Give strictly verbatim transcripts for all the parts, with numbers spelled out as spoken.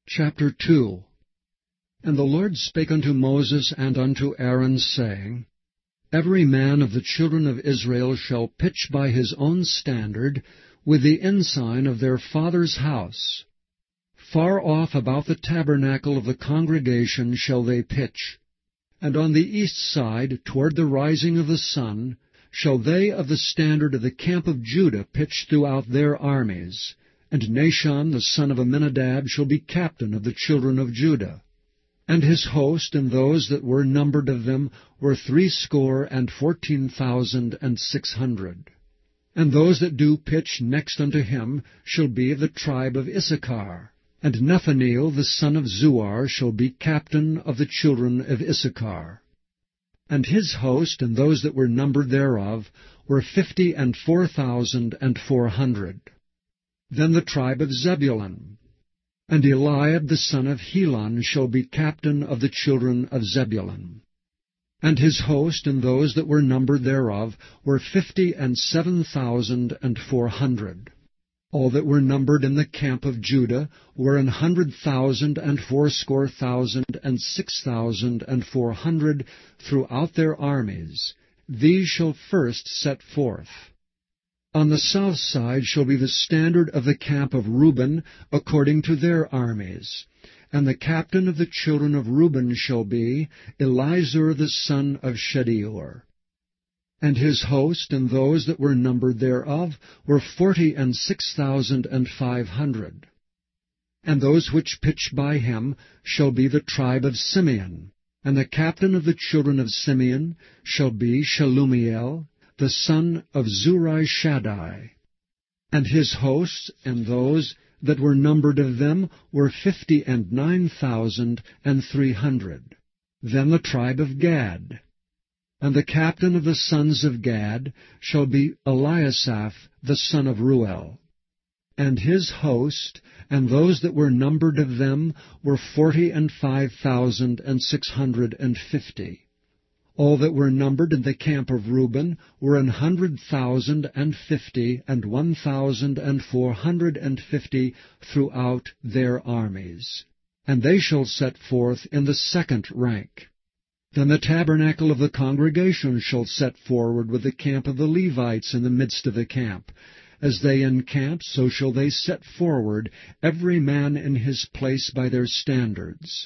Chapter two. And the Lord spake unto Moses and unto Aaron, saying, Every man of the children of Israel shall pitch by his own standard with the ensign of their father's house. Far off about the tabernacle of the congregation shall they pitch. And on the east side, toward the rising of the sun, shall they of the standard of the camp of Judah pitch throughout their armies. And Nahshon the son of Amminadab shall be captain of the children of Judah. And his host and those that were numbered of them were threescore and fourteen thousand and six hundred. And those that do pitch next unto him shall be of the tribe of Issachar. And Nethaneel the son of Zuar shall be captain of the children of Issachar. And his host and those that were numbered thereof were fifty and four thousand and four hundred. Then the tribe of Zebulun. And Eliab the son of Helon shall be captain of the children of Zebulun. And his host and those that were numbered thereof were fifty and seven thousand and four hundred. All that were numbered in the camp of Judah were an hundred thousand and fourscore thousand and six thousand and four hundred throughout their armies. These shall first set forth. On the south side shall be the standard of the camp of Reuben, according to their armies. And the captain of the children of Reuben shall be Elizur the son of Shedeur. And his host and those that were numbered thereof were forty and six thousand and five hundred. And those which pitch by him shall be the tribe of Simeon. And the captain of the children of Simeon shall be Shelumiel, the son of Zurishaddai. And his hosts and those that were numbered of them were fifty and nine thousand and three hundred. Then the tribe of Gad. And the captain of the sons of Gad shall be Eliasaph the son of Ruel. And his host and those that were numbered of them were forty and five thousand and six hundred and fifty. All that were numbered in the camp of Reuben were an hundred thousand and fifty and one thousand and four hundred and fifty throughout their armies. And they shall set forth in the second rank. Then the tabernacle of the congregation shall set forward with the camp of the Levites in the midst of the camp. As they encamp, so shall they set forward, every man in his place by their standards.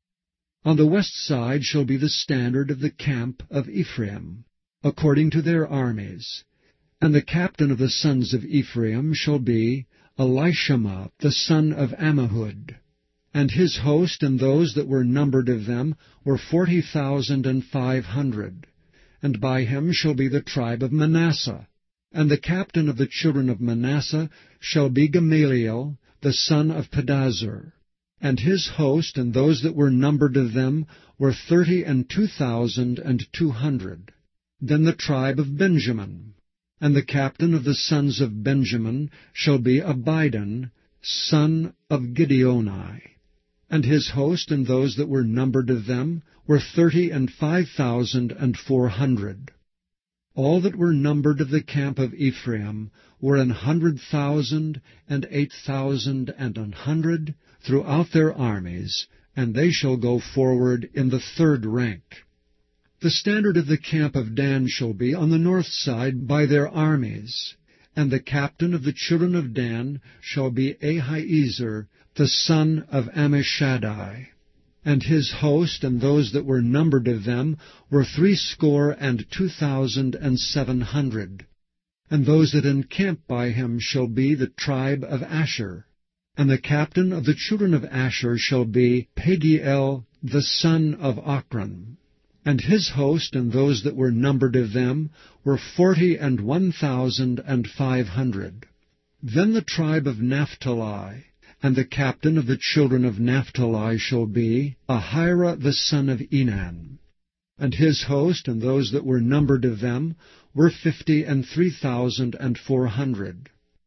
On the west side shall be the standard of the camp of Ephraim, according to their armies. And the captain of the sons of Ephraim shall be Elishama the son of Ammihud. And his host and those that were numbered of them were forty thousand and five hundred. And by him shall be the tribe of Manasseh. And the captain of the children of Manasseh shall be Gamaliel the son of Pedazur. And his host and those that were numbered of them were thirty and two thousand and two hundred. Then the tribe of Benjamin. And the captain of the sons of Benjamin shall be Abidan, son of Gideoni. And his host and those that were numbered of them were thirty and five thousand and four hundred. All that were numbered of the camp of Ephraim were an hundred thousand and eight thousand and an hundred throughout their armies, and they shall go forward in the third rank. The standard of the camp of Dan shall be on the north side by their armies, and the captain of the children of Dan shall be Ahiezer the son of Ammishaddai. And his host and those that were numbered of them were threescore and two thousand and seven hundred. And those that encamp by him shall be the tribe of Asher. And the captain of the children of Asher shall be Pagiel the son of Ochran. And his host and those that were numbered of them were forty and one thousand and five hundred. Then the tribe of Naphtali. And the captain of the children of Naphtali shall be Ahira the son of Enan. And his host and those that were numbered of them were fifty and three thousand and four hundred.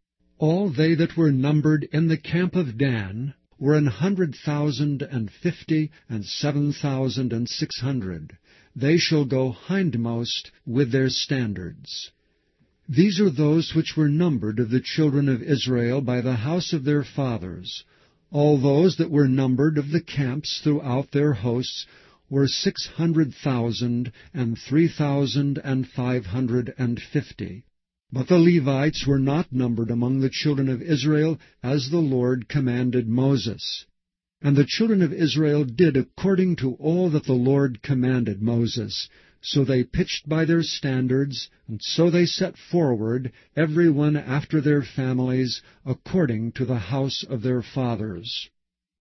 All they that were numbered in the camp of Dan were an hundred thousand and fifty and seven thousand and six hundred. They shall go hindmost with their standards. These are those which were numbered of the children of Israel by the house of their fathers, All those that were numbered of the camps throughout their hosts were six hundred thousand and three thousand and five hundred and fifty. But the Levites were not numbered among the children of Israel, as the Lord commanded Moses. And the children of Israel did according to all that the Lord commanded Moses. So they pitched by their standards, and so they set forward, every one after their families, according to the house of their fathers.